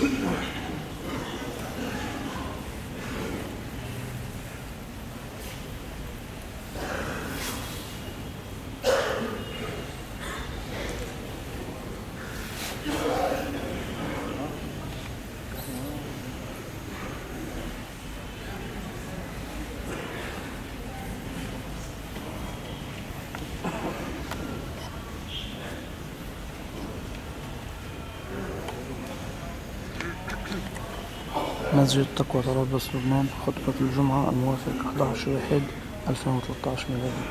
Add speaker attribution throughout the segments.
Speaker 1: مسجد التقوى طرابلس لبنان. خطبة الجمعة الموافق 11/1/2013 ميلادي.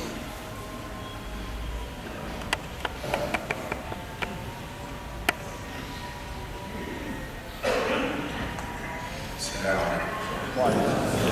Speaker 2: السلام عليكم.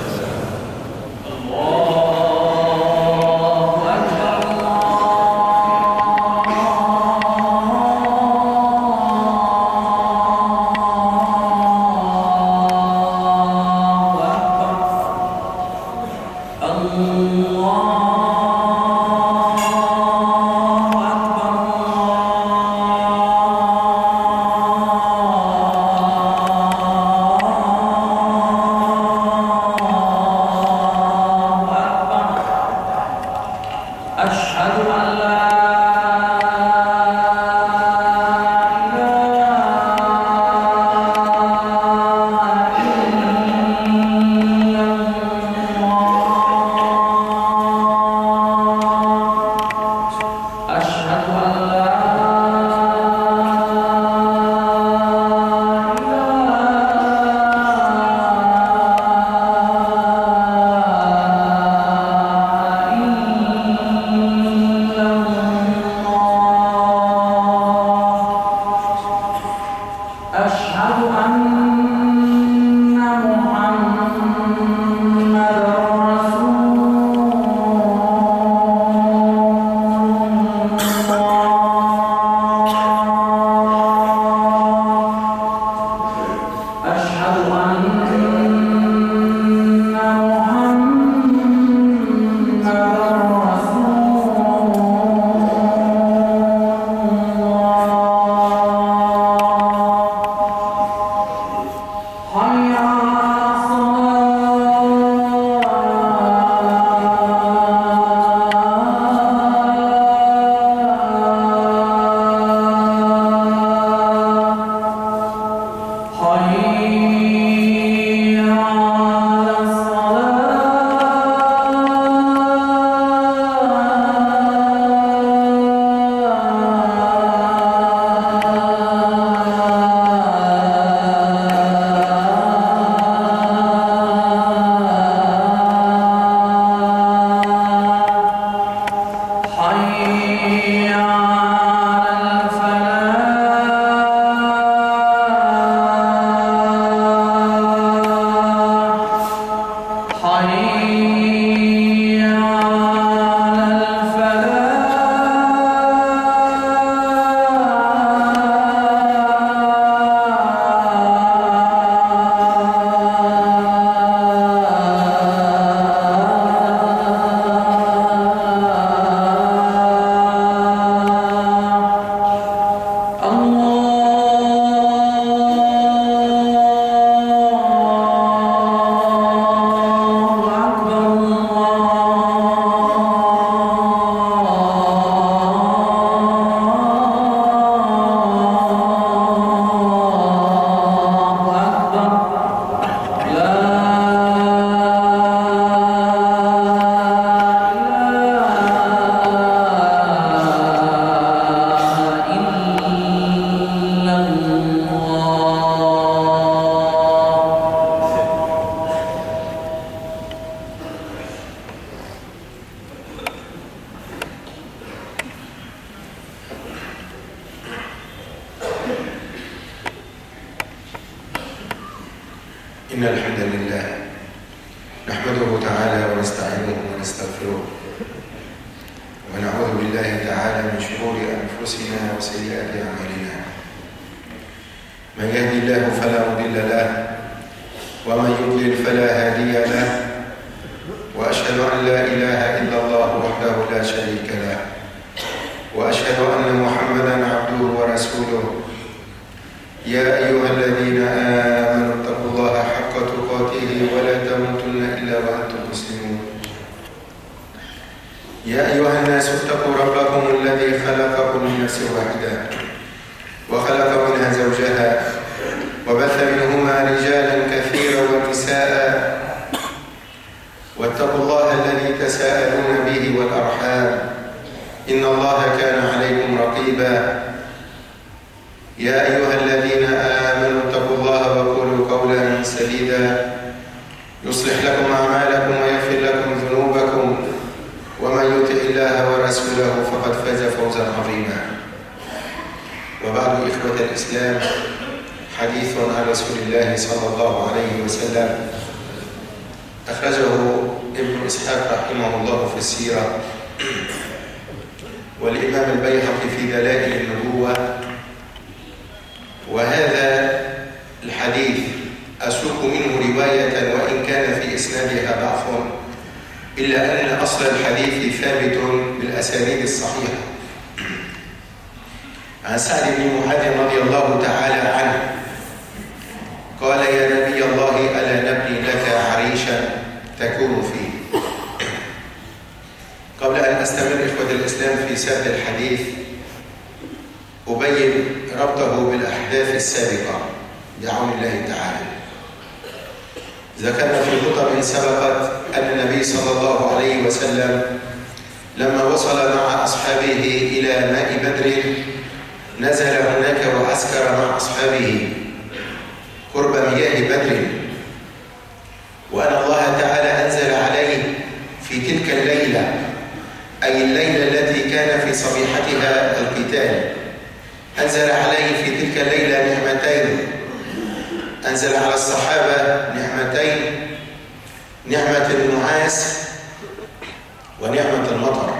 Speaker 2: إن الحمد لله نحمده تعالى ونستعينه ونستغفره ونعوذ بالله تعالى من شرور أنفسنا وسيئات أعمالنا. من يهدي الله فلا مضل له ومن يضلل فلا هادي له، وأشهد أن لا إله إلا الله وحده لا شريك له، وأشهد أن محمدًا عبده ورسوله يا أيها الذين آمنوا اتقوا الله حق تقاته ولا تموتن إلا وأنتم مسلمون. يا أيها الناس اتقوا ربكم الذي خلقكم من نفس واحدة وخلق منها زوجها وبث منهما رجالا كثيرا ونساء واتقوا الله الذي تساءلون به والأرحام إن الله كان عليكم رقيبا. يا أيها الذين آمنوا اتقوا الله وقولوا قولا سديدا يصلح لكم أعمالكم ويغفر لكم ذنوبكم ومن يطع الله ورسوله فقد فاز فوزا عظيما. وبعد إخوة الإسلام، حديث عن رسول الله صلى الله عليه وسلم أخرجه ابن إسحاق رحمه الله في السيرة، والإمام البيهقي في دلائل النبوة. وهذا الحديث أسوق منه رواية وإن كان في إسنادها ضعف، إلا أن أصل الحديث ثابت بالأسانيد الصحيحة. عن سعد بن معاذ رضي الله تعالى عنه قال: يا نبي الله ألا نبني لك عريشا تكون فيه. قبل أن أستمر إخوة الإسلام في سرد الحديث أبين ربطه بالأحداث السابقة بعون الله تعالى. ذكرنا في خطب سبقت أن النبي صلى الله عليه وسلم لما وصل مع أصحابه إلى ماء بدر نزل هناك وعسكر مع أصحابه قرب مياه بدر، وأن الله تعالى أنزل عليه في تلك الليلة، أي الليلة التي كان في صبيحتها القتال، أنزل عليه في تلك الليلة نعمتين. أنزل على الصحابة نعمتين: نعمة النعاس ونعمة المطر.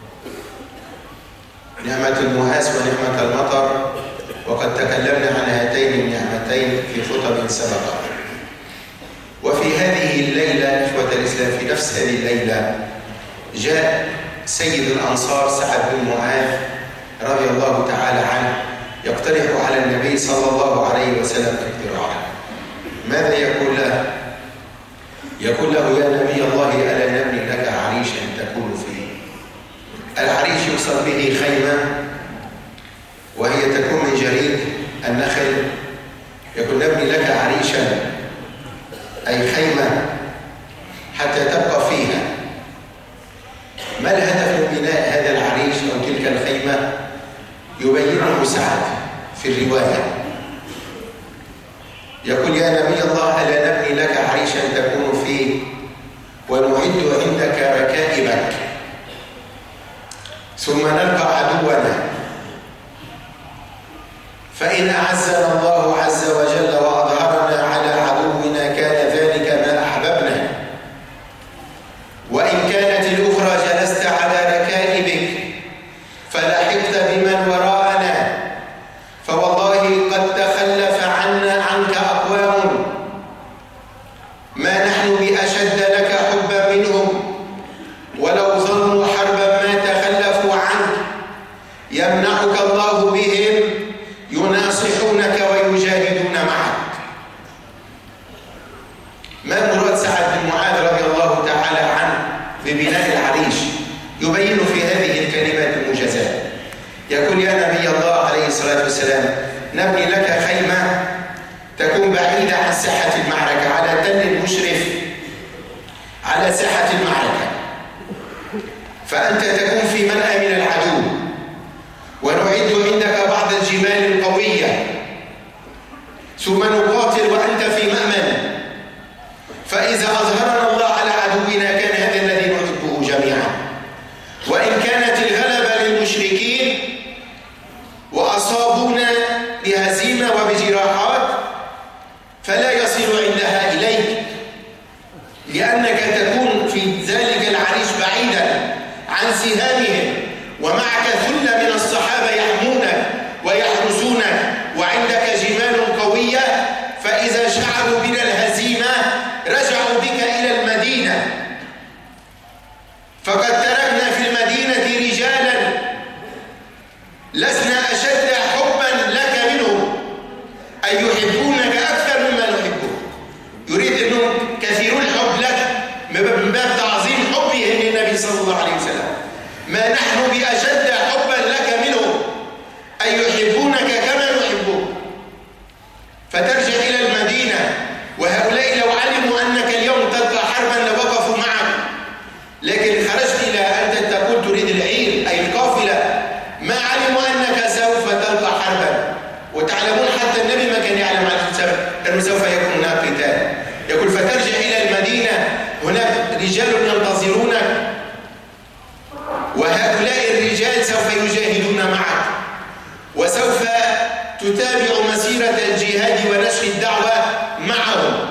Speaker 2: نعمة النعاس ونعمة المطر، وقد تكلمنا عن هاتين النعمتين في خطب سبقت. وفي هذه الليلة إخوة الإسلام، في نفس هذه الليلة جاء سيد الأنصار سعد بن معاذ رضي الله تعالى عنه يقترح على النبي صلى الله عليه وسلم اقتراحا. ماذا يقول له؟ يقول له: يا نبي الله ألا نبني لك عريشا تكون فيه. العريش يقصد به خيمة، وهي تكون من جريد النخل. يقول: نبني لك عريشا أي خيمة حتى تبقى فيها. ما الهدف من بناء هذا العريش أو تلك الخيمة؟ يبينه سعد في الرواية. يقول: يا نبي الله ألا نبني لك عريشا تكون فيه ونعد عندك ركائبك ثم نلقى عدونا، فإن أعزنا الله عز وجل وأظهرنا على عدونا كان ذلك ما أحببنا، وإن كانت الأخرى جلست على ركائبك فلحقت بمن وراءنا، فوالله قد تخلف عنك أقوام ما نحن بأشد لك حبا منهم، ولو ظنوا حربا ما تخلفوا عنك، يمنعك الله بهم يناصحونك ويجاهدون معك. ما مراد سعد بن معاذ رضي الله تعالى عنه ببناء العريش؟ يبين في هذه الكلمات المجازات. يقول: يا نبي الله عليه الصلاة والسلام نبني لك خيمة تكون بعيدة عن ساحة المعركة، على تل مشرف على ساحة المعركة، فأنت تكون في منأى من العدو، ونعد عندك بعض الجمال القوية، ثم نقاتل وأنت في مأمن، فإذا أظهرنا الله على عدونا كان هذا الذي نحبه جميعا. وإن كانت الغلبة للمشركين وأصابونا بهزيمة وبجراحات فلا يصل عندها إليك، لأنك تكون في ذلك العريش بعيدا عن سهامهم، ومعك ثلة من الصحابة يحمونك ويحرسونك، وعندك جمال قوية أنه سوف يكون هناك قتال. يقول فترجع إلى المدينة، هناك رجال ينتظرونك، وهؤلاء الرجال سوف يجاهدون معك، وسوف تتابع مسيرة الجهاد ونشر الدعوة معهم.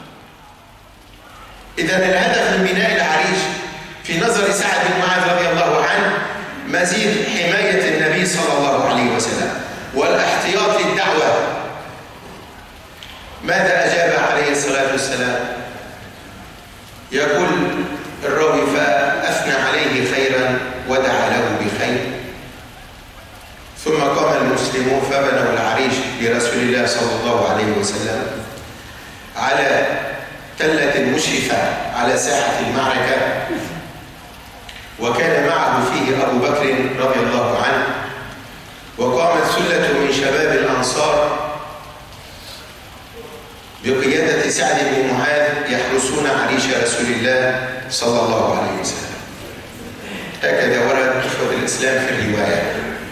Speaker 2: إذن الهدف من بناء العريش في نظر سعد بن معاذ رضي الله عنه مزيد حماية النبي صلى الله عليه وسلم والاحتياط للدعوة. ماذا أجاب عليه الصلاة والسلام؟ يقول الراوي فأثنى عليه خيرا ودعا له بخير، ثم قام المسلمون فبنوا العريش لرسول الله صلى الله عليه وسلم على تلة مشرفة على ساحة المعركة، وكان معه فيه أبو بكر رضي الله عنه، وقامت سلة من شباب الأنصار بقيادة سعد بن معاذ يحرسون عريش رسول الله صلى الله عليه وسلم. هكذا ورد إخوة الإسلام في الرواية.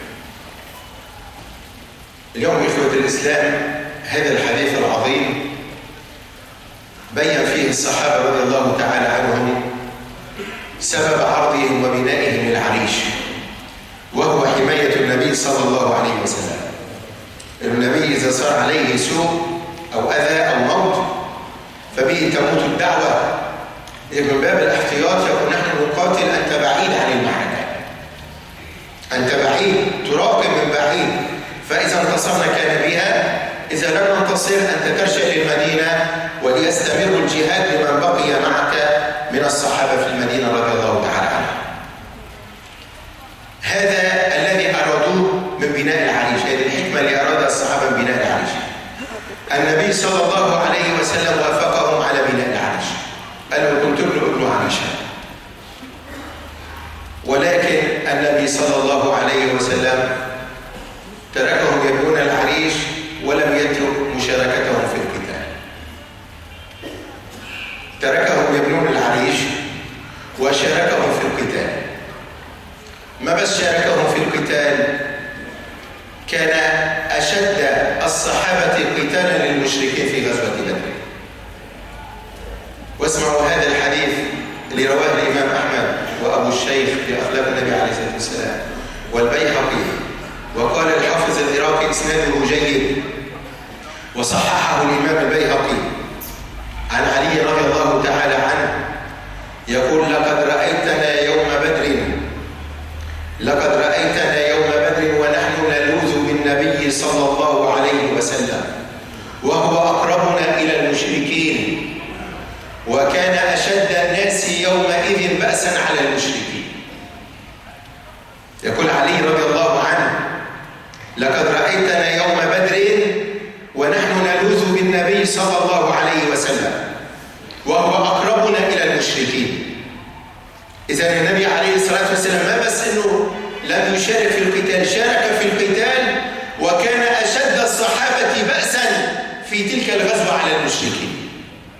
Speaker 2: اليوم إخوة الإسلام هذا الحديث العظيم بيّن فيه الصحابة رضي الله تعالى عنهم سبب عرضهم وبنائهم للعريش، وهو حماية النبي صلى الله عليه وسلم. النبي إذا صار عليه سوء أو أذى أو موت فبه تموت الدعوة. من باب الاحتياط يقول نحن نقاتل أنت بعيد عن المعركة، أنت بعيد تراقب من بعيد، فإذا انتصرنا كان بها، إذا لم ننتصر أنت ترجع للمدينة وليستمر الجهاد بمن بقي معك من الصحابة في المدينة رضي الله تعالى عنهم. هذا الذي أرادوه من بناء العريش، هذه الحكمة اللي أراد الصحابة من بناء العريش. النبي صلى الله عليه وسلم وافقهم على بناء العريش، قالوا كنت ابن عريشا، ولكن النبي صلى الله عليه وسلم تركهم يبنون العريش ولم يترك مشاركتهم في القتال. تركهم يبنون العريش وشاركهم في القتال. ما بس شاركهم في القتال، كان أشد الصحابة قتالا للمشركين في غزوة بدر. واسمعوا هذا الحديث اللي رواه الإمام أحمد وأبو الشيخ في أخلاق النبي عليه الصلاة والسلام والبيهقي، وقال الحافظ العراقي إسناده جيد، وصححه الإمام البيهقي عن علي رضي الله تعالى عنه يقول لقد رأيتنا يوم بدر، لقد رأيتنا يوم بدر ونحن نلوذ بالنبي صلى الله عليه وسلم وهو أقربنا إلى المشركين، وكان أشد الناس يومئذ بأسا على المشركين. يقول علي رضي الله عنه لقد رأيتنا يوم بدر ونحن نلوذ بالنبي صلى الله عليه وسلم وهو أقربنا إلى المشركين. إذا النبي عليه الصلاة والسلام ما بس أنه لم يشارك في القتال، شارك في القتال، وكان أشد الصحابة بأسا في تلك الغزوة على المشركين.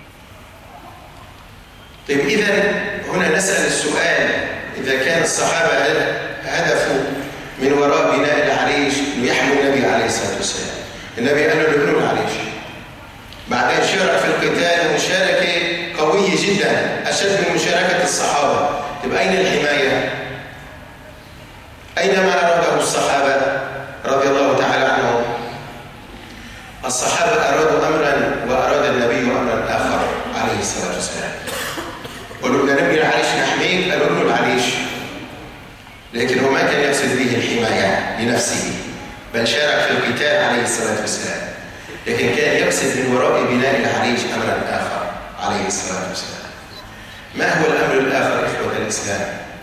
Speaker 2: طيب إذا هنا نسأل السؤال، إذا كان الصحابة هدفوا من وراء بناء العريش أنه يحموا النبي عليه الصلاة والسلام، النبي قال له ابنوا العريش، بعدين شارك في القتال مشاركة قوية جدا أشد من مشاركة الصحابة، طيب أين الحماية؟ أين ما أراده الصحابة رضي الله تعالى عنهم؟ الصحابة أرادوا أمرا وأراد النبي أمرا آخر عليه الصلاة والسلام. قالوا لنا نبني العريش نحميك، قالوا له العريش، لكن هو ما كان يقصد به الحماية لنفسه، بل شارك في القتال عليه الصلاة والسلام، لكن كان يقصد من وراء بناء العريش أمرا آخر عليه الصلاة والسلام. ما هو الأمر الآخر إخوة الإسلام؟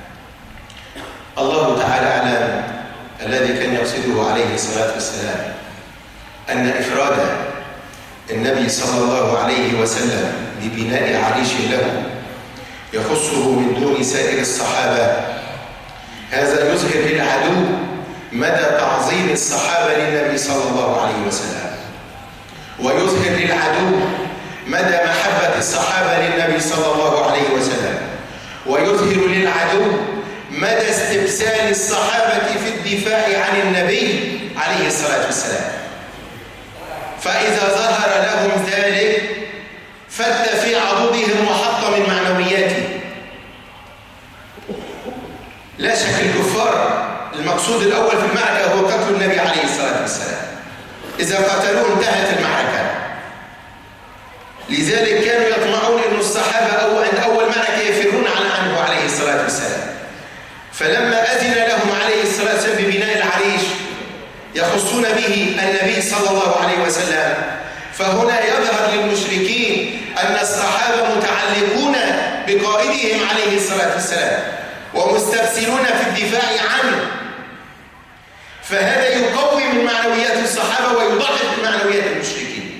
Speaker 2: الله تعالى أعلم الذي كان يقصده عليه الصلاة والسلام أن إفراد النبي صلى الله عليه وسلم ببناء عريش له يخصه من دون سائر الصحابة. هذا يظهر للعدو مدى تعظيم الصحابة للنبي صلى الله عليه وسلم، ويظهر للعدو مدى محبة الصحابة للنبي صلى الله عليه وسلم، ويظهر للعدو مدى استبسال الصحابة في الدفاع عن النبي عليه الصلاة والسلام. فإذا ظهر لهم ذلك شك الكفار المقصود الأول في المعركة هو قتل النبي عليه الصلاة والسلام. إذا قتلوه انتهت المعركة. لذلك كانوا يطمعون أن الصحابة عند أول معركة يفرون عنه عليه الصلاة والسلام. فلما أذن لهم عليه الصلاة والسلام ببناء العريش يخصون به النبي صلى الله عليه وسلم، فهنا يظهر للمشركين أن الصحابة متعلقون بقائدهم عليه الصلاة والسلام ومستبسلون في الدفاع عنه، فهذا يقوي من معنويات الصحابة ويضعف من معنويات المشركين.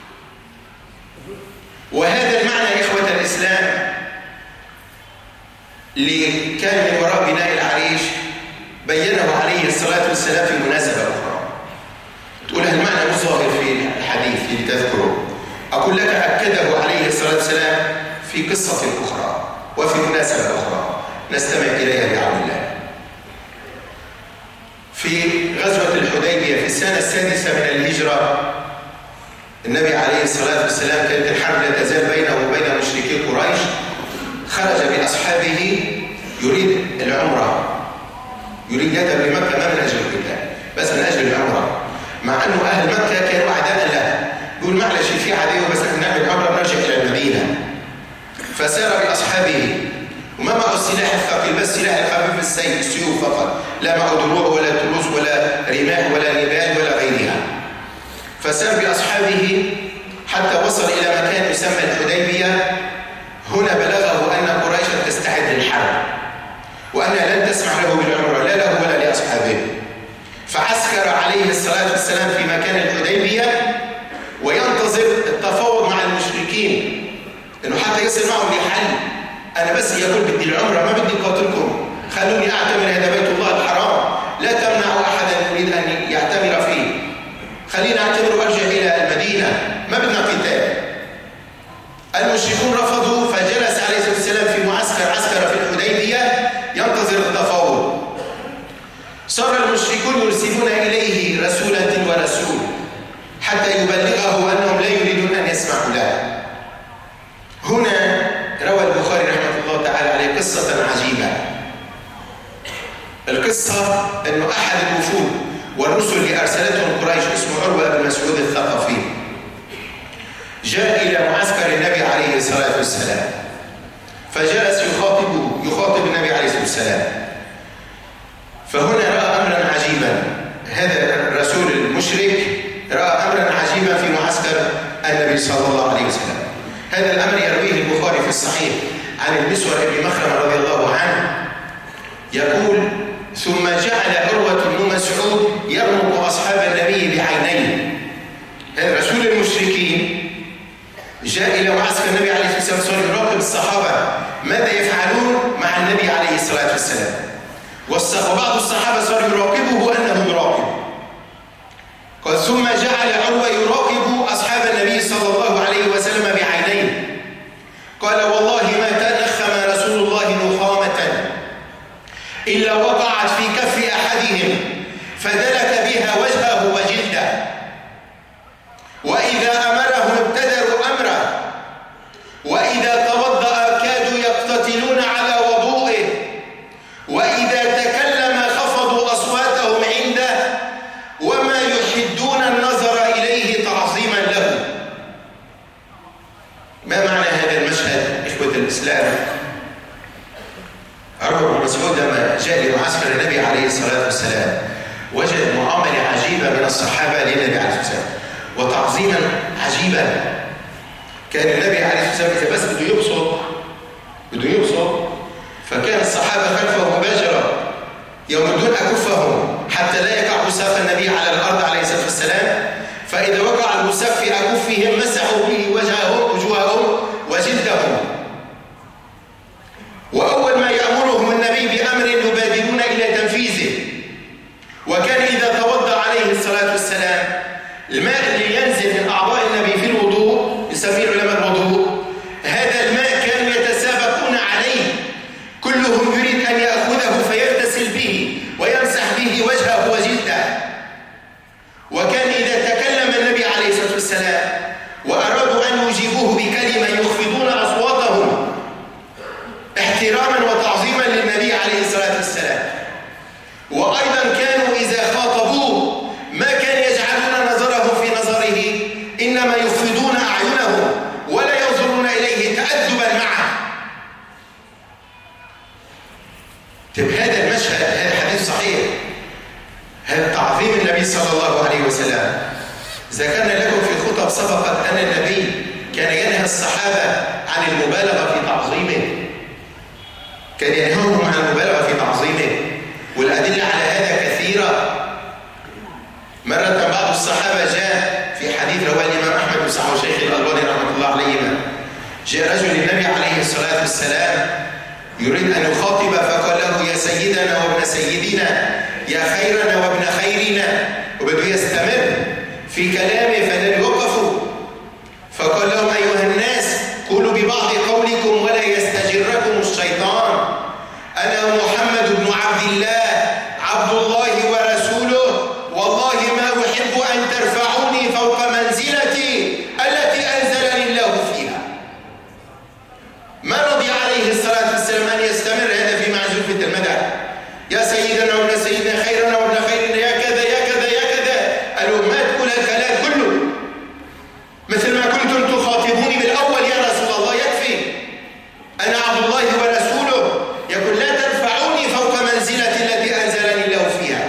Speaker 2: وهذا المعنى إخوة الإسلام اللي كان من وراء بناء العريش بينه عليه الصلاة والسلام في مناسبة أخرى. تقول المعنى مش ظاهر في الحديث اللي تذكره، أقول لك أكده عليه الصلاة والسلام في قصة أخرى وفي مناسبة أخرى نستمع إليها بعون الله. في غزوة الحديبية في السنة السادسة من الهجرة النبي عليه الصلاة والسلام كانت الحرب لا تزال بينه وبين مشركي قريش، خرج بأصحابه يريد العمرة، يريد يذهب لمكة ما من أجل القتال بس من أجل العمرة، مع أنه أهل مكة كانوا أعداء له، يقول معلش في عدو بس نعمل عمرة ونرجع إلى المدينة. فسار بأصحابه وما معه السلاح الثقيل بس سلاح الخفيف السيوف فقط، لا معه دروع ولا تروس ولا رماح ولا نبال ولا غيرها. فسار بأصحابه حتى وصل إلى مكان يسمى الحديبية. هنا بلغه أن قريشا تستعد للحرب وأنها لن تسمح له بالعمرة لا له ولا لأصحابه، فعسكر عليه الصلاة والسلام في مكان الحديبية وينتظر التفاوض مع المشركين إنه حتى يصل معهم لحل. أنا بس يقول بدي العمرة ما بدي قاتلكم، خلوني أعتمر، هذا بيت الله الحرام لا تمنعوا أحدا يريد أن يعتمر فيه، خلينا أعتمر وأرجع إلى المدينة ما بدنا قتال. المشركون رفضوا، فجلس عليه الصلاة والسلام في عسكر في الحديبية ينتظر التفاوض. صار المشركون يرسلون إليه رسولا ورسول حتى يبلغه أنهم لا يريدون أن يسمعوا له. هنا روى البخاري رحمه الله تعالى عليه قصة عجيبة. القصة أنه أحد الوفود والرسل اللي أرسلتهم قريش اسمه عروة بن مسعود الثقفي جاء إلى معسكر النبي عليه الصلاة والسلام، فجلس يخاطب النبي عليه الصلاة والسلام. فهنا رأى أمرا عجيبا، هذا الرسول المشرك رأى أمرا عجيبا في معسكر النبي صلى الله عليه وسلم. هذا الأمر يرويه البخاري في الصحيح عن المسور بن مخرمة رضي الله عنه يقول: ثم جعل عروة بن مسعود يرمق أصحاب النبي بعينيه. هذا رسول المشركين جاء إلى معسكر النبي عليه الصلاة والسلام يراقب الصحابة ماذا يفعلون مع النبي عليه الصلاة والسلام، وبعض الصحابة صار يراقبه أنه يراقب. قال: ثم جعل عروة يراقب أصحاب النبي صلى الله عليه وسلم بعينيه. قال: والله ما تنخم رسول الله نخامة إلا وقعت في كف أحدهم فدلك بها وجهه وجلده، وإذا أمرهم ابتدروا أمره، وإذا توضأ كادوا يقتتلون على وضوئه، وإذا تكلم خفضوا أصواتهم عنده وما يحدون النظر إليه تعظيما له. ما معنى هذا المشهد إخوة الإسلام؟ عروة بن مسعود لما جاء لمعسكر النبي عليه الصلاة والسلام وجد معاملة عجيبة من الصحابة للنبي عليه الصلاة والسلام وتعظيما عجيبا. كان النبي عليه الصلاة والسلام إذا بس بده يبصر فكان الصحابة خلفه مباشرة يمدون أكفهم حتى لا يقع بساق النبي على الأرض عليه الصلاة والسلام، فإذا وقع البساق في أكفهم مسحوا به وجوههم وجلدهم. وأول ما يأمرهم النبي بأمر يبادرون إلى تنفيذه. وكان إذا توضأ عليه الصلاة والسلام الماء اللي ينزل من أعضاء النبي في الوضوء يسميه العلماء الوضوء، هذا الماء كانوا يتسابقون عليه، كلهم يريد أن يأخذه فيغتسل به ويمسح به وجهه وجلده. وكان إذا تكلم النبي عليه الصلاة والسلام وأرادوا أن يجيبوه بكلمة يخفضون أصواتهم احتراما وتعظيما للنبي عليه الصلاة والسلام، ذكرنا لكم في خطب سبقت أن النبي كان ينهى الصحابة عن المبالغة في تعظيمه، كان ينهاهم عن المبالغة في تعظيمه، والأدلة على هذا كثيرة. مرة بعض الصحابة جاء في حديث رواه الإمام أحمد وصححه الشيخ الألباني رحمة الله عليهما، جاء رجل للنبي عليه الصلاة والسلام يريد أن يخاطب فقال له يا سيدنا وابن سيدنا، يا خيرنا وابن خيرنا، وبده يستمر في كلامه فلم يوقفوا. فقال لهم أيها الناس قولوا ببعض قولكم ولا يستجركم الشيطان، أنا محمد بن عبد الله عبد الله ورسوله، والله ما أحب أن ترفعوني فوق منزلتي التي أنزلني الله فيها. ما رضي عليه الصلاة والسلام أن يستمر هذا في معزوفة المدح، يا سيدنا وابن سيدنا، خيرنا وابن خيرنا، يا كذا يا كذا يا كذا. قالوا ما تقول الكلام كله مثل ما كنتم تخاطبوني بالأول يا رسول الله، يكفي أنا عبد الله ورسوله. يقول لا ترفعوني فوق منزلتي التي أنزلني الله فيها.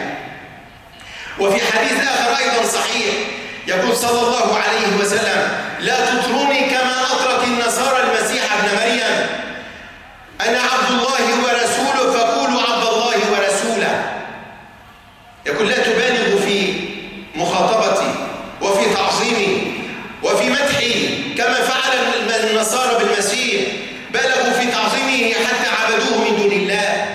Speaker 2: وفي حديث آخر أيضا صحيح يقول صلى الله عليه وسلم لا تطروني كما أطرت النصارى المسيح ابن مريم، أنا عبد الله ورسوله فقولوا عبد الله ورسوله. يقول لا تبالغوا في مخاطبتي وفي تعظيمي وفي مدحي كما فعل النصارى بالمسيح، بالغوا في تعظيمه حتى عبدوه من دون الله.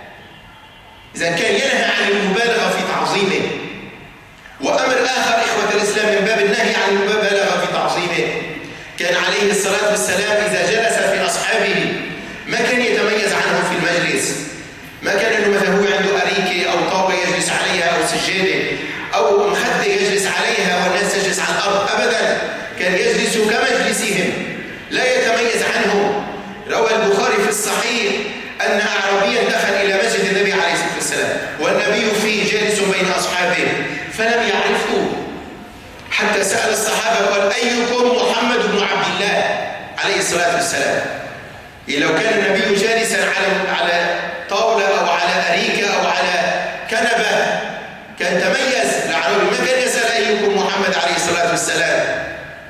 Speaker 2: إذا كان ينهى عن المبالغة في تعظيمه. وأمر آخر إخوة الإسلام من باب النهي عن المبالغة في تعظيمه، كان عليه الصلاة والسلام إذا جلس في أصحابه ما كان يتميز عنهم في المجلس، ما كان إنه مثلا هو عنده أريكة أو طاولة يجلس عليها أو سجادة أو مخدة يجلس عليها والناس تجلس على الأرض، أبدا كان يجلس كمجلسهم لا يتميز عنهم. روى البخاري في الصحيح أن أعرابيا دخل إلى مسجد النبي عليه الصلاة والسلام والنبي فيه جالس بين أصحابه فلم يعرفوه، حتى سأل الصحابة قال أيكم محمد بن عبد الله عليه الصلاة والسلام. لو كان النبي جالسا على طاولة أو على أريكة أو على كنبة كان تميز الأعرابي، ما كان يسأل أيكم محمد عليه الصلاة والسلام.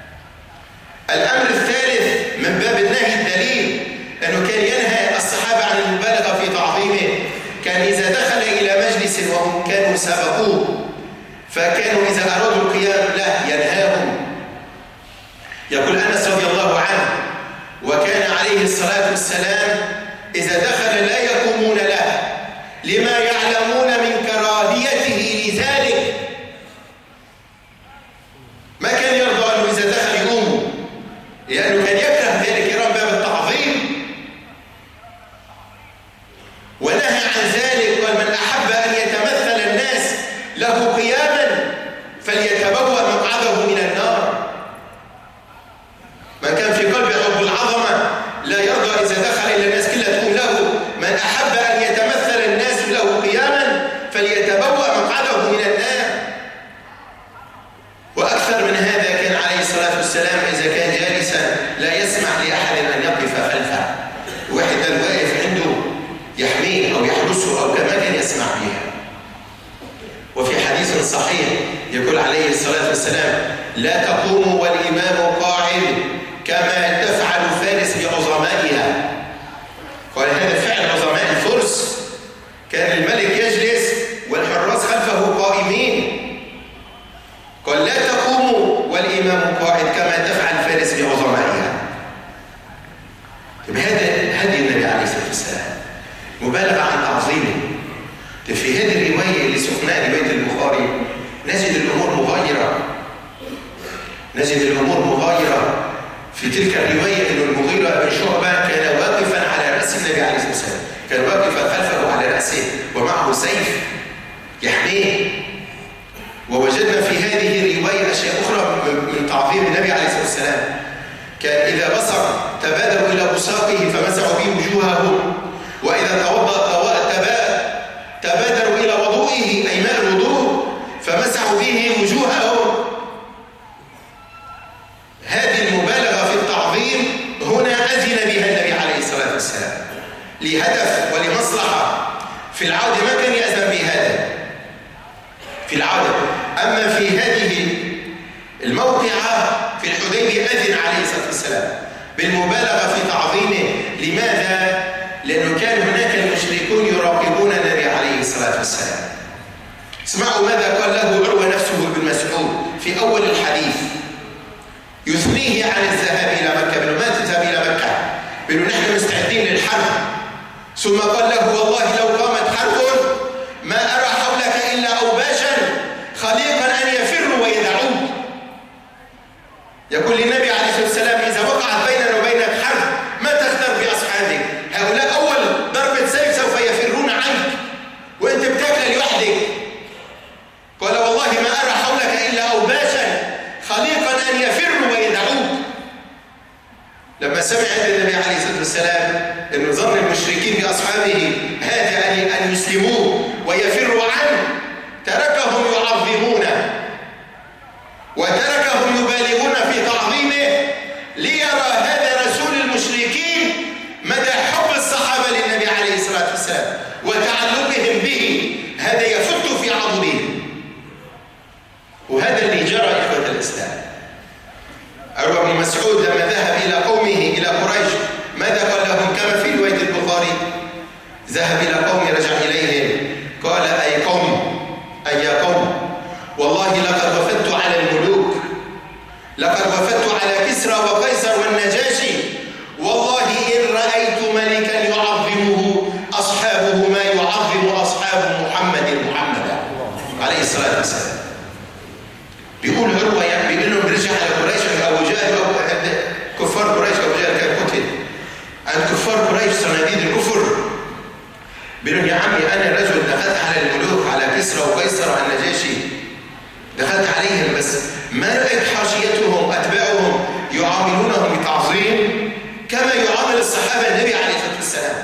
Speaker 2: الأمر الثالث من باب النهي الدليل أنه كان ينهى الصحابة عن المبالغة في تعظيمه. كان إذا دخل إلى مجلس وهم كانوا سبقوه فكانوا إذا أرادوا القيام له ينهاهم. يقول أنس رضي الله عنه وكان عليه الصلاة والسلام إذا دخل لا يقومون له لما يعلمون من كراهيته لذلك، ما كان يرضى أنه إذا دخل يقوموا لأنه كان يكره ذلك، يرى باب التعظيم ونهى عن ذلك. قال من أحب أن يتمثل الناس له قياما فليتبوأ مقعده من النار. من كان في قلبه حب العظمة لا يرضى إذا دخل إلى الناس كلها تقول له من أحب أن يتمثل الناس له قياما فليتبوأ مقعده من النار. وأكثر من هذا كان عليه الصلاة والسلام إذا كان جالسا لا يسمح لأحد أن يقف خلفه، واحد الواقف عنده يحميه أو يحرسه أو كما كان يسمع بها. وفي حديث صحيح يقول عليه الصلاة والسلام لا تقوموا والإمام قاعد كما تفعل فارس بعظمائها. قال هذا فعل عظماء الفرس، كان الملك يجلس والحراس خلفه قائمين. قال لا تقوموا والإمام قاعد كما تفعل فارس بعظمائها. هذا هدي النبي عليه الصلاة والسلام، مبالغة عن تعظيمه. في هذه الرواية اللي سقناها رواية البخاري نجد الأمور مغايرة، نجد الأمور مغايرة. في تلك الرواية أن المغيرة بن شعبة كان واقفا على رأس النبي عليه الصلاة والسلام، كان واقفا خلفه على رأسه ومعه سيف يحميه. ووجدنا في هذه الرواية أشياء أخرى من تعظيم النبي عليه الصلاة والسلام. كان إذا بصر تبادروا إلى بصاقه فمسحوا به وجوههم، وإذا توضأ تبادروا إلى وضوئه أي ماء الوضوء فمسحوا به وجوههم. هذه المبالغة في التعظيم هنا أذن بها النبي عليه الصلاة والسلام لهدف ولمصلحة. في العادة ما كان يأذن بهذا في العادة، أما في هذه الموقعة في الحديبية أذن عليه الصلاة والسلام بالمبالغة في تعظيمه. لماذا؟ لأنه كان هناك المشركون يراقبون النبي عليه الصلاة والسلام. اسمعوا ماذا قال له عروة نفسه بن مسعود في أول الحديث يثنيه عن الذهاب إلى مكة، بأنه ما تذهب إلى مكة، بأنه نحن مستعدين للحرب. ثم قال له والله لو قامت حرب ما أرى حولك إلا أوباشا خليقا أن يفروا ويدعوك. يقول للنبي عليه الصلاة والسلام إذا وقعت بيننا وبينك حرب ما تختار بأصحابك؟ هؤلاء أول ضربة سيف سوف يفرون عنك وأنت بتاكل لوحدك. قال والله ما أرى حولك إلا أوباشا خليقا أن يفروا ويدعوك. لما سمع النبي عليه الصلاة والسلام أنه ظن المشركين بأصحابه هذا أن يسلموه ويفروا عنه تركهم يعظمونه وتركهم يبالغون في تعظيمه ليرى هذا رسول المشركين مدى حب الصحابة للنبي عليه الصلاة والسلام وتعلقهم به. هذا يفت في عضدهم. وهذا اللي جرى إخوة الإسلام. عروة بن مسعود لما ذهب إلى قومه إلى قريش ماذا قال لهم؟ كما في رواية البخاري ذهب إلى قومه رجع إليهم قال أي قوم أي قوم والله لقد وفدت على الملوك، لقد وفدت على كسرى وقيصر والنجاشي، والله إن رأيت ملكا يعظمه أصحابه ما يعظم أصحاب محمدا عليه الصلاة والسلام. بيقول عروة يعني بيقول لهم برجع على قريش أبو جهل كفار قريش. أبو جهل كان قتل عند كفار قريش صناديد الكفر. بيقول يا عمي أنا رجل دخلت على الملوك على كسرى وقيصر والنجاشي، دخلت عليهم بس ما رأيت حاشيتهم أتباعهم يعاملونهم بتعظيم كما يعامل الصحابة النبي عليه الصلاة والسلام.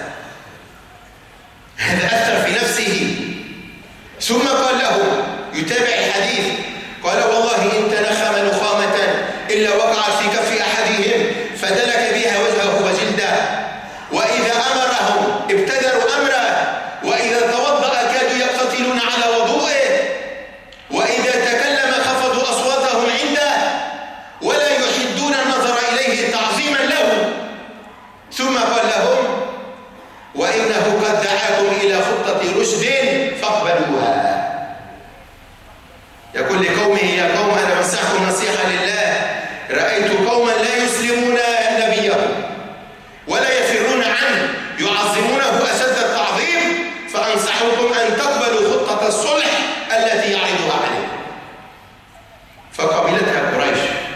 Speaker 2: هذا أثر في نفسه. ثم قال له يتابع الحديث قال والله إن تنخم نخامة إلا وقعت في كف أحدهم فدلك بها وجهه وجلده، وإذا أمرهم ابتدروا أمره، وإذا توضأ كادوا يقتتلون على وضوئه، وإذا تكلم خفضوا أصواتهم عنده ولا يحدون النظر إليه تعظيما له. ثم قال لهم وإنه قد دعاكم إلى خطة رشد فاقبلوها. يقول لقومه يا قوم أنا بنصحكم نصيحة لله، رأيت قوما لا يسلمون نبيهم ولا يفرون عنه يعظمونه أشد التعظيم، فأنصحكم أن تقبلوا خطة الصلح التي يعرضها عليكم. فقبلتها قريش.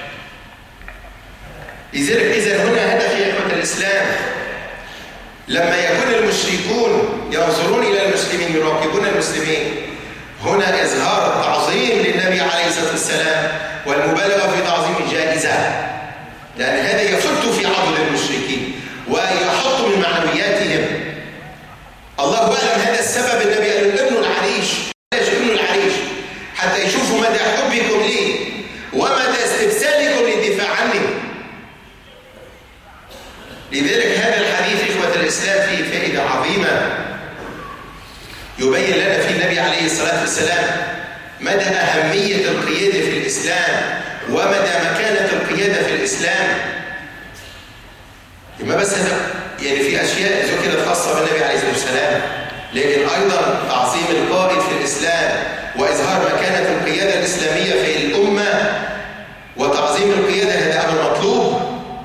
Speaker 2: إذن هنا هدف يا إخوة الإسلام لما يكون المشركون ينظرون إلى المسلمين يراقبون المسلمين، هنا إظهار التعظيم للنبي عليه الصلاة والسلام والمبالغة في تعظيم جائزة، لأن هذا يفت في عضد المشركين ويحط من معنوياتهم. الله أعلم هذا السبب. النبي قال ابن العريش، ابن العريش حتى يشوفوا مدى حبكم لي ومدى استبسالكم للدفاع عني. لذلك هذا الحديث إخوة الإسلام فيه فائدة عظيمة يبين لنا في النبي عليه الصلاة والسلام مدى أهمية القيادة في الإسلام ومدى مكانة القيادة في الإسلام. ما بس هذا يعني في أشياء ذكرت خاصة بالنبي عليه الصلاة والسلام، لكن أيضا تعظيم القائد في الإسلام وإظهار مكانة القيادة الإسلامية في الأمة وتعظيم القيادة هذا أمر مطلوب.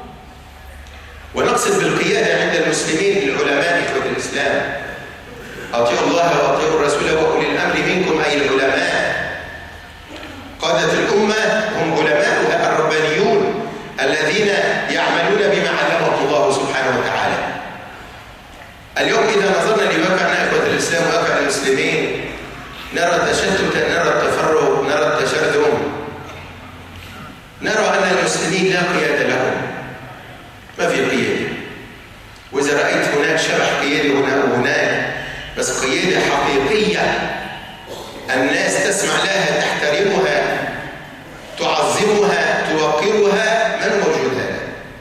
Speaker 2: ونقصد بالقيادة عند المسلمين العلماء إخوة الإسلام، أطيعوا الله وأطيعوا الرسول وأولي الأمر منكم أي العلماء. قادة الأمة هم علماؤها الربانيون الذين يعملون بما علمهم الله سبحانه وتعالى. اليوم إذا نظرنا لواقعنا إخوة الإسلام وواقع المسلمين نرى التشتت، نرى التفرق، نرى التشرذم، نرى أن المسلمين لا قيادة لهم، ما في قيادة. وإذا رأيت هناك شبح قيادة هنا وهناك، بس قيادة حقيقية الناس تسمع لها تحترمها تعظمها توقرها، من موجود هذا؟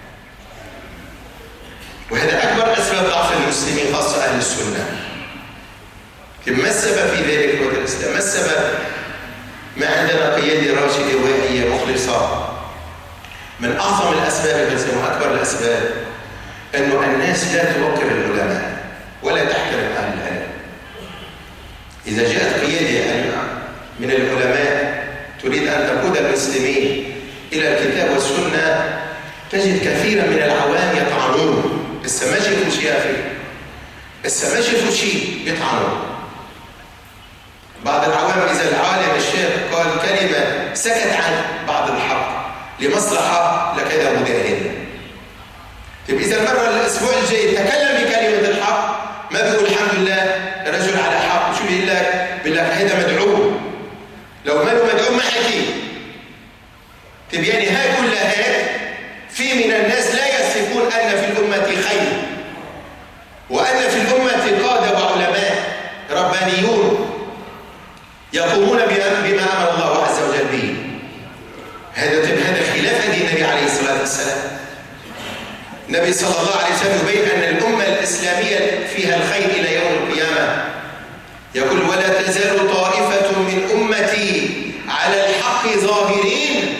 Speaker 2: وهذا أكبر أسباب ضعف المسلمين خاصة أهل السنة. ما السبب في ذلك إخوة الإسلام؟ ما السبب؟ ما عندنا قيادة راشدة واعية مخلصة. من أعظم الأسباب وأكبر الأسباب أنه الناس لا توقر العلماء ولا تحترم أهل العلم. إذا جاءت قيادة من العلماء تريد أن تقود المسلمين إلى الكتاب والسنة، تجد كثيرا من العوام يطعنون. لسه ما شافوا شيء لسه ما شافوا شيء يطعنون. بعض العوام إذا العالم الشيخ قال كلمة سكت عن بعض الحق لمصلحة لكذا مداهن. طيب إذا المرة الأسبوع الجاي تكلم بكلمة الحق، ما بيقول الحمد لله رجل على حق، شو بيقول لك؟ بيقول لك هذا مدعو. لو ما له مدعو ما حكي. طيب يعني هاي كلها هيك. في من الناس لا يصفون أن في الأمة خير، وأن في الأمة قادة وعلماء ربانيون يقومون بما أمر الله عز وجل به. هذا خلاف هدي النبي عليه الصلاة والسلام. النبي صلى الله عليه وسلم يبين أن الأمة الإسلامية فيها الخير إلى يوم القيامة. يقول ولا تزال طائفة من أمتي على الحق ظاهرين.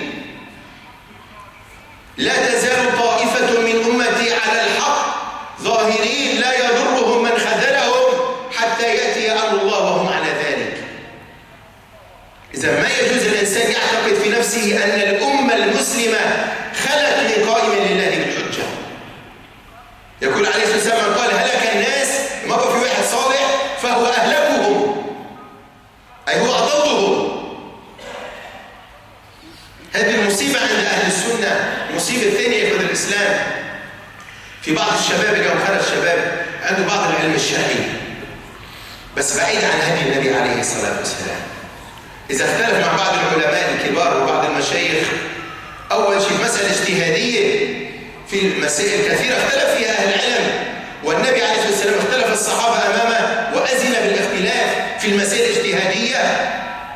Speaker 2: لا تزال طائفة من أمتي على الحق ظاهرين لا يضرهم من خذلهم حتى يأتي أمر الله وهم على ذلك. إذا ما يجوز الإنسان يعتقد في نفسه أن الأمة المسلمة خلت من قائم لله بالحجة. يقول عليه الصلاة والسلام قال هلك الناس، ما بقى في واحد صالح فهو أهلكهم، أي هو أضلهم. هذه المصيبة عند أهل السنة. المصيبة الثانية في الإسلام في بعض الشباب، اليوم خرج شباب عنده بعض العلم الشرعي بس بعيد عن هدي النبي عليه الصلاة والسلام. إذا اختلف مع بعض العلماء الكبار وبعض المشايخ، أول شيء مسألة اجتهادية في مسائل كثيرة اختلف فيها أهل العلم، والنبي عليه الصلاة والسلام اختلف الصحابة أمامه وأذن بالاختلاف في المسائل الاجتهادية.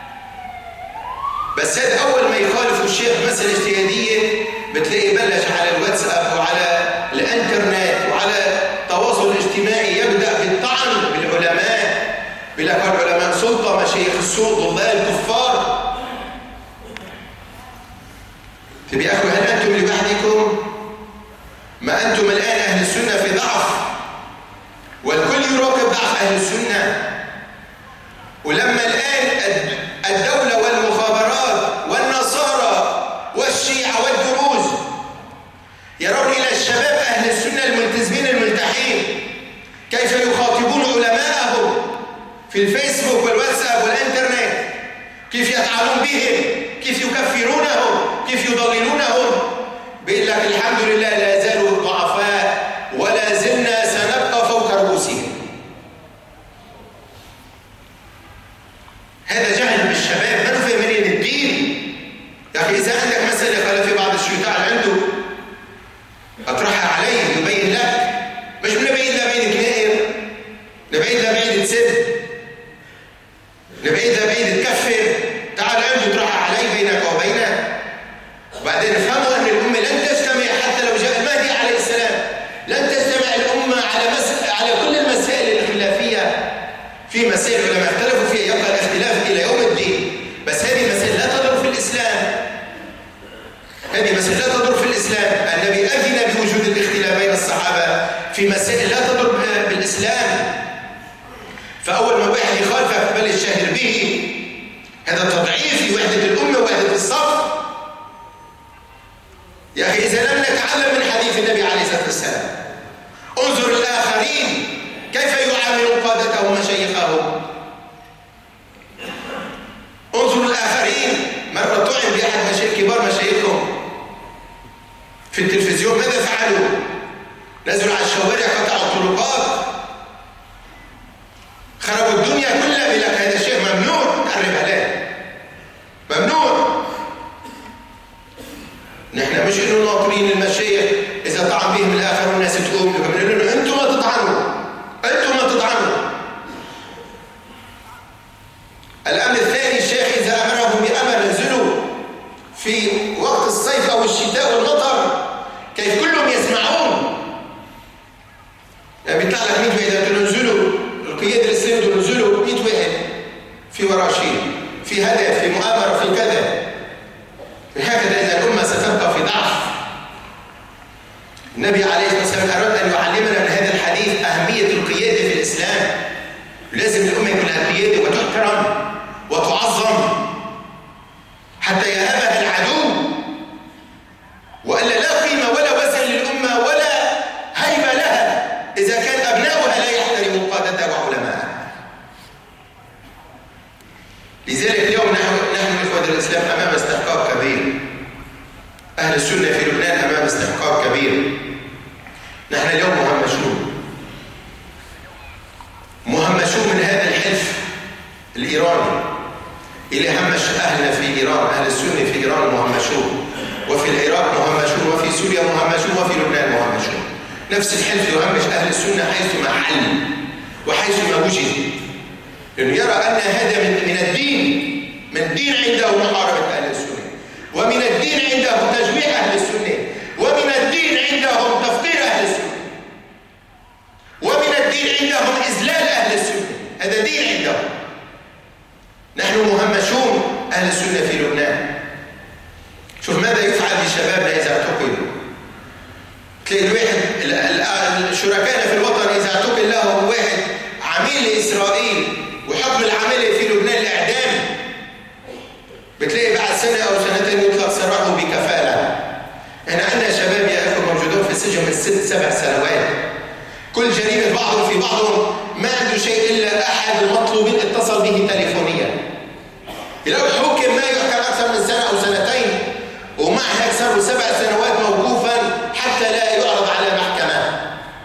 Speaker 2: بس هذا أول ما يخالف الشيخ مسألة اجتهادية بتلاقي بلش على الواتساب وعلى الانترنت وعلى التواصل الاجتماعي يبدأ بالطعن بالعلماء، بلك العلماء سلطة، مشايخ السوء، ضلال، كفار. تبي أخوة هل أنتم لوحدكم؟ ما أنتم الآن أهل السنة في ضعف، والكل يراقب ضعف أهل السنة. ولما الآن الدولة والمخابرات والنصارى والشيعة والدروز يرون إلى الشباب أهل السنة الملتزمين الملتحين كيف يخاطبون علماءهم في الفيسبوك والواتساب والإنترنت، كيف يطعنون بهم، كيف يكفرونهم، كيف يضللونهم، بيقول لك الحمد لله لا زالوا ضعفاء ولا زلنا سنبقى فوق رؤوسهم. هذا جهل بالشباب، ما فاهمين الدين. يا أخي إذا عندك مسألة قال في بعض الشيوخ عنده أطرحها عليه يبين لك، مش نبين لا بين تنائر، نبين لا بين تسب، نبين لا بين تكفر. تعال عنده اطرحها عليه بينك وبينه. وبعدين افهموا أن الأمة لن تجتمع حتى لو جاء المهدي عليه السلام، لن تجتمع الأمة على كل المسائل الخلافية. في مسائل العلماء اختلفوا فيها يبقى الاختلاف إلى يوم الدين، بس هذه مسائل لا تضر في الإسلام. هذه مسائل لا تضر في الإسلام. النبي أذن بوجود الاختلاف بين الصحابة في مسائل لا تضر بالإسلام. فأول ما واحد يخالفك بل الشاهر به، هذا تضعيف في وحدة الأمة ووحدة الصف. يا أخي إذا لم نتعلم من حديث النبي عليه الصلاة والسلام انظر الآخرين كيف يعاملون قادتهم ومشايخهم. انظروا الآخرين. مرة طعن بأحد كبار مشايخهم في التلفزيون، ماذا فعلوا؟ نزلوا على الشوارع، قطعوا الطرقات، خربوا الدنيا كلها. بيقول لك هذا الشيء ممنوع تقرب عليه، ممنوع. نحن مش انه ناطرين المشايخ اذا طعن بهم الاخر والناس تقوم بنقول لهم انتم ما تطعنوا، انتم ما تطعنوا. الامر الثاني الشيخ اذا امرهم بامر نزلوا في وقت الصيف او الشتاء والمطر كيف كلهم يسمعون. يعني بيطلع لك 100 واحد تنزلوا القيادة الإسلامية تنزلوا 100 واحد في وراشين، في هدف، في مؤامرة، النبي عليه الصلاة والسلام أراد أن يعلمنا من هذا الحديث أهمية القيادة في الإسلام. لازم الأمة يكون لها قيادة وتحترم وتعظم حتى يهابها العدو، وألا لا قيمة ولا وزن للأمة ولا هيبة لها إذا كان أبناؤها لا يحترموا قادتها وعلماءها. لذلك اليوم نحن إخوة الإسلام أمام استحقاق كبير. أهل السنة في لبنان أمام استحقاق كبير. نحن اليوم مهمشون من هذا الحلف الإيراني اللي همش أهلنا في إيران. أهل السنة في إيران مهمشون، وفي العراق مهمشون، وفي سوريا مهمشون، وفي لبنان مهمشون. نفس الحلف يهمش أهل السنة حيثما حل وحيثما وجد، لأنه يرى أن هذا من الدين عنده محاربة أهل السنة، ومن الدين عنده تجويع أهل السنة، ومن الدين عندهم تفقير أهل السنة، ومن الدين عندهم إذلال أهل السنة. هذا دين عندهم. نحن مهمشون أهل السنة في لبنان. شوف ماذا يفعل بشبابنا إذا اعتقلوا. تلاقي الواحد شركائنا في الوطن إذا اعتقل له واحد عميل لإسرائيل وحكم العمل في لبنان الإعدام، بتلاقي بعد سنة أو سنتين يطلق سراحه بكفالة. احنا عندنا شباب يا أخوة موجودون في السجن من 6-7 سنوات، كل جريمة بعضهم في بعضهم، ما عنده شيء إلا أحد المطلوبين اتصل به تليفونيا. لو حكم ما يحكم أكثر من سنة أو سنتين، ومع هيك صار 7 سنوات موقوفا حتى لا يعرض على محكمة.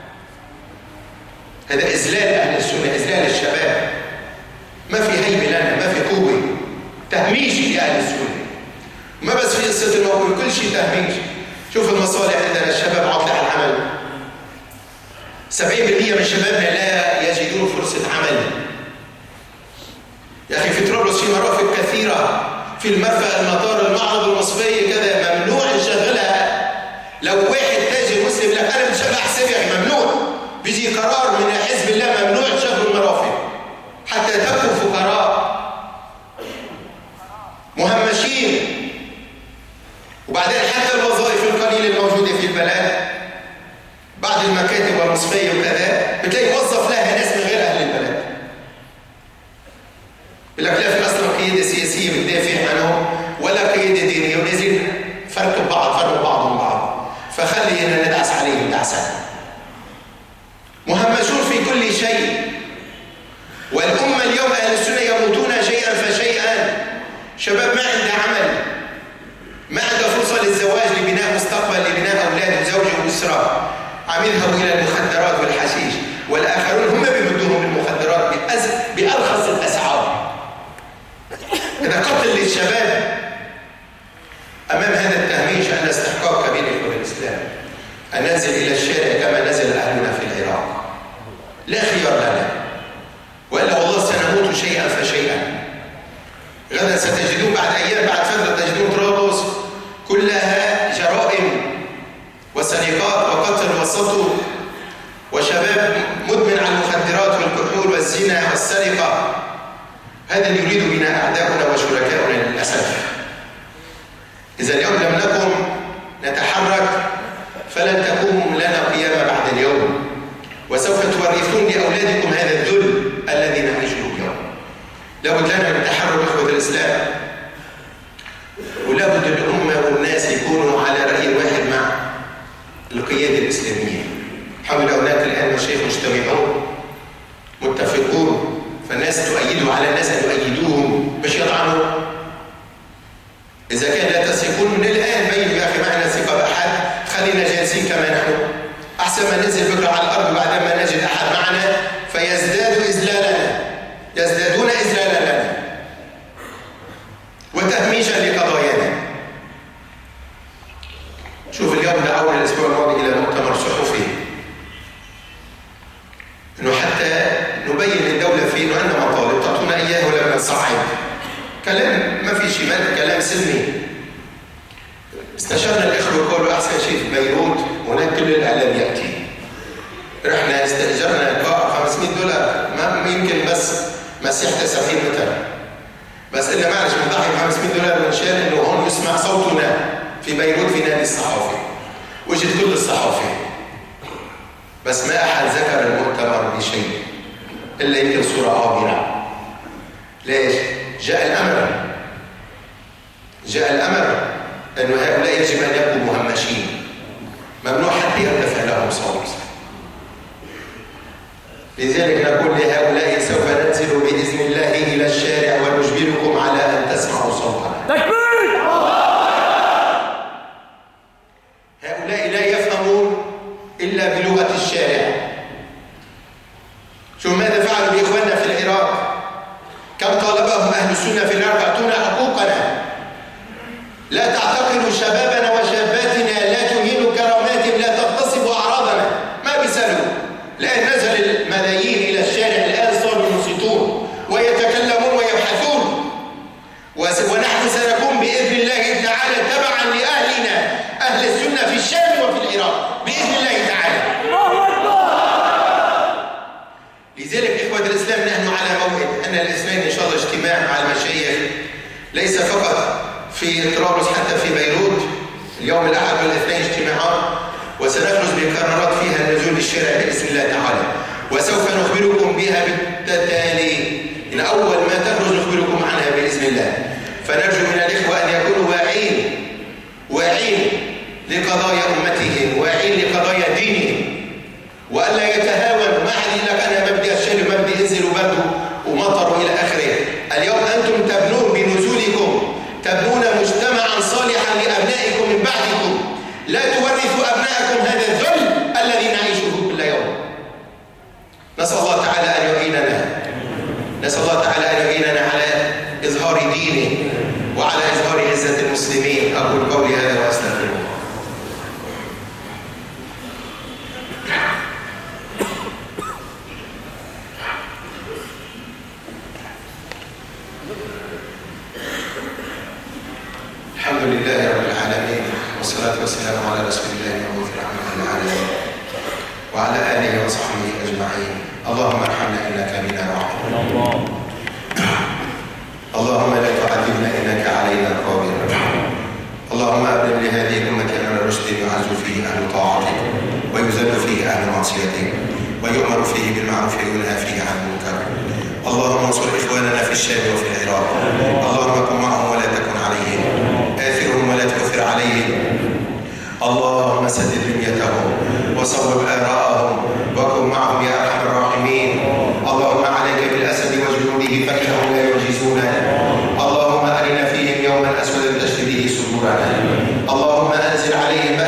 Speaker 2: هذا إذلال أهل السنة، إذلال الشباب. ما في هيبة لنا، ما في قوة، تهميش لأهل السنة. ما بس في قصة الموقوف، كل شيء تهميش. شوف المصالح عندنا، الشباب عطلة على العمل. 70% من شبابنا لا يجدون فرصة عمل. يا أخي في طرابلس في مرافق كثيرة، في المرفأ، المطار، المعرض، المصفية، كذا ممنوع نشغلها. لو واحد تاجر مسلم لك أنا بشغل حسابي، ممنوع. بيجي قرار من حزب الله ممنوع تشغلوا المرافق حتى تبقوا فقراء مهمشين. وبعدين حتى الوظائف القليلة الموجودة في البلد بعد المكاتب والمصفية وكذا بتلاقي موظف لها ناس من غير أهل البلد. يقول لك لا في أصلا قيادة سياسية بتدافع عنهم ولا قيادة دينية، ونازلين فرق بعضهم بعض، فخلينا ندعس عليهم دعسا. مهمشون في كل شيء. والأمة اليوم أهل السنة يموتون شيئا فشيئا. شباب ما عنده عمل، ما عنده فرصة للزواج، لبناء مستقبل، لبناء أولاد وزوجة وأسرة، عم يذهبوا إلى المخدرات والحشيش، والآخرون هم بيمدوهم بالمخدرات بأرخص الأسعار. هذا قتل للشباب. أمام هذا التهميش عندنا استحقاق كبير في الإسلام أن ننزل إلى الشارع كما نزل أهلنا في العراق. لا خيار لنا، وإلا والله سنموت شيئا فشيئا. غدا ستجدون بعد أيام، بعد فترة تجدون طرابلس كلها جرائم وسرقات وقتل وسطو، وشباب مدمن على المخدرات والكحول والزنا والسرقة. هذا اللي يريد بنا أعداؤنا وشركاؤنا للأسف. إذا اليوم لم نكن نتحرك فلن تقوم لنا قيامة بعد اليوم، وسوف تورثون لأولادكم هذا الذل الذي نعيشه اليوم. لابد لنا من تحرك إخوة الإسلام، ولابد الأمة والناس يكونوا على رأي واحد مع القيادة الإسلامية. حول هناك الآن مشايخ مجتمعون متفقون، فالناس تؤيدوا على الناس أن يؤيدوهم باش يطعنوا. إذا كان لا تثقون من الآن بينوا يا أخي معنا ثقة بأحد، خلينا جالسين كما نحن، أحسن ما ننزل بكرة على الأرض وبعد ما نجد أحد معنا فيزداد إذلالنا، يزدادون إذلالا لنا وتهميشا لقضايانا. شوف اليوم دعونا الأسبوع الماضي إلى مؤتمر صحفي إنه حتى نبين للدولة فيه إنه عندنا مطالب تعطونا إياه ولا نصعد. كلام ما في شيء، كلام سلمي. استشرنا الإخوة قالوا أحسن شيء في بيروت هناك كل الإعلام يأتي. رحنا استأجرنا قاعة $500، ما يمكن بس مساحتها 70 متر، بس إلا معلش بنضحي $500 ونشان إنه هون يسمع صوتنا في بيروت في نادي الصحافي. وجد كل الصحافي بس ما أحد ذكر المؤتمر بشيء إلا يمكن صورة عابرة. ليش؟ جاء الأمر أن هؤلاء يجب أن يبقوا مهمشين، ممنوع حتى يرتفع لهم صوت. لذلك نقول لهؤلاء سوف ننزل بإذن الله إلى الشارع ونجبركم على أن تسمعوا صوتنا.
Speaker 1: تكبير!
Speaker 2: هؤلاء لا يفهمون إلا بلغة الشارع. شوف ماذا فعلوا بإخواننا في العراق، كم طالبهم أهل السنة في العراق أعطونا حقوقنا. لا تعتقلوا شبابنا وشاباتنا، لا تهينوا كراماتهم، لا تغتصبوا أعراضنا. ما بيسألوا، الآن نزل الملايين إلى الشارع، الآن صاروا ينصتون ويتكلمون ويبحثون، ونحن سنكون بإذن الله تعالى تبعا لأهلنا أهل السنة في الشام وفي العراق بإذن الله تعالى. لذلك إخوة الإسلام نحن على موعد أن الاثنين إن شاء الله اجتماع مع المشايخ، ليس فقط في طرابلس، حتى في بيروت اليوم الأحد والاثنين اجتماعات، وسنخرج بقرارات فيها النزول للشارع بإذن الله تعالى، وسوف نخبركم بها بالتالي. إن أول ما تخرج نخبركم عنها بإذن الله. فنرجو من الإخوة أن يكونوا واعين لقضايا أمتهم، واعين لقضايا دينهم، وألا يتهاونوا. ما حد يقول لك أنا مبدي الشيء ومبدي انزل وبرد ومطر إلى آخره. اليوم أنتم تبنون بنزولكم، تبنون مجتمعا صالحا لأبنائكم من بعدكم. لا تورثوا أبنائكم هذا الذل الذي نعيشه كل يوم. نسأل الله تعالى أن يعيننا على إظهار دينه وعلى إظهار عزة المسلمين. أقول قولي هذا وأستغفر الله. الحمد لله رب العالمين، والصلاة والسلام على رسول الله المبعوث رحمة للعالمين وعلى آله وصحبه أجمعين. اللهم ارحمنا إنك بنا رحيم. اللهم لا تعذبنا إنك علينا قادر. اللهم أبلغ لهذه الأمة أمر رشد يعز فيه أهل طاعتك ويذل فيه أهل معصيتك ويؤمر فيه بالمعروف وينهى فيه عن المنكر. اللهم انصر إخواننا في الشام وفي العراق. اللهم كن معهم ولا تكن عليهم، آثرهم ولا تؤثر عليهم. اللهم سدد نيتهم وصوب آراءهم وكن معهم يا أرحم الراحمين. اللهم عليك بالأسد وجنوده فإنهم لا يعجزوننا. اللهم أرنا فيهم يوما أسودا تشفي به صدورنا. اللهم أنزل عليهم